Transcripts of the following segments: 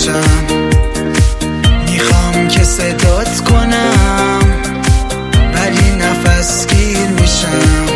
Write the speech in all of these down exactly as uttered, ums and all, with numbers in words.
میشم، میخوام که صدات کنم ولی نفس گیر میشم.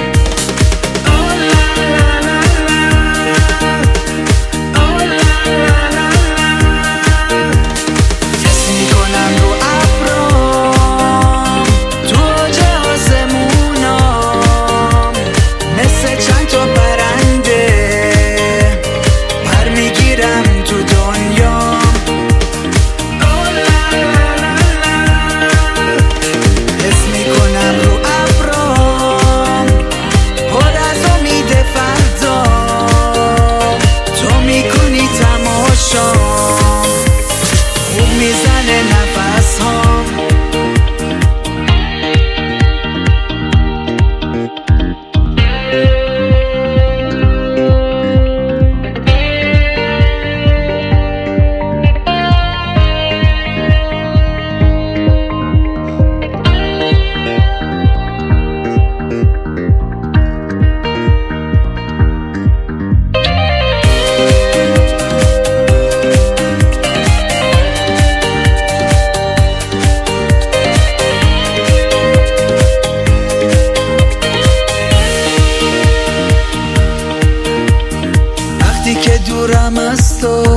که دورم از تو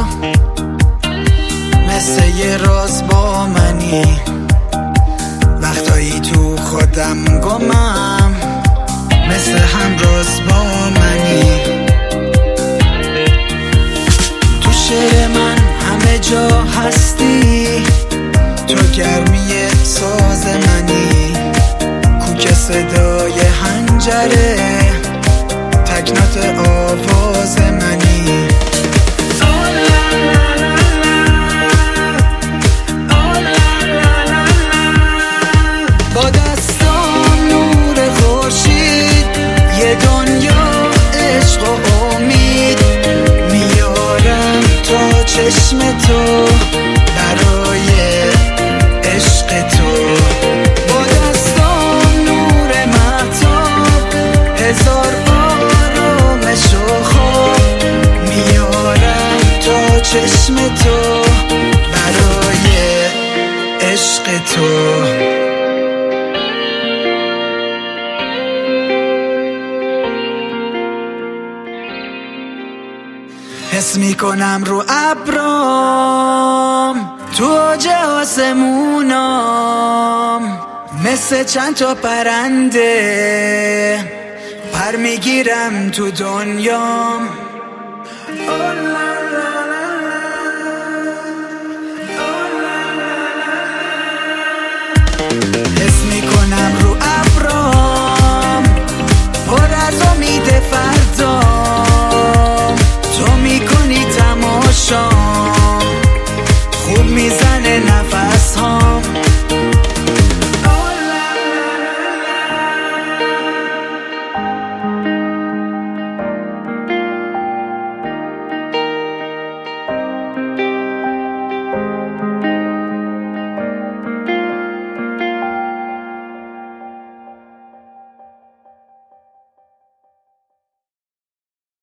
مثل یه راز با منی، وقتایی تو خودم گمم مثل همراز با منی. تو شعر من همه جا هستی، تو گرمی ساز منی، کوک صدای حنجره، تکنات آواز منی. با دستام نور خورشید یه دنیا عشق و امید میارم تا چشم تو برای عشق تو. با دستام نور مهتاب هزار آرامش و خواب میارم تا چشم تو برای عشق تو. حس میکنم رو ابرام تو اوج آسمونام مثل چند تا پرنده پر میگیرم تو دنیام.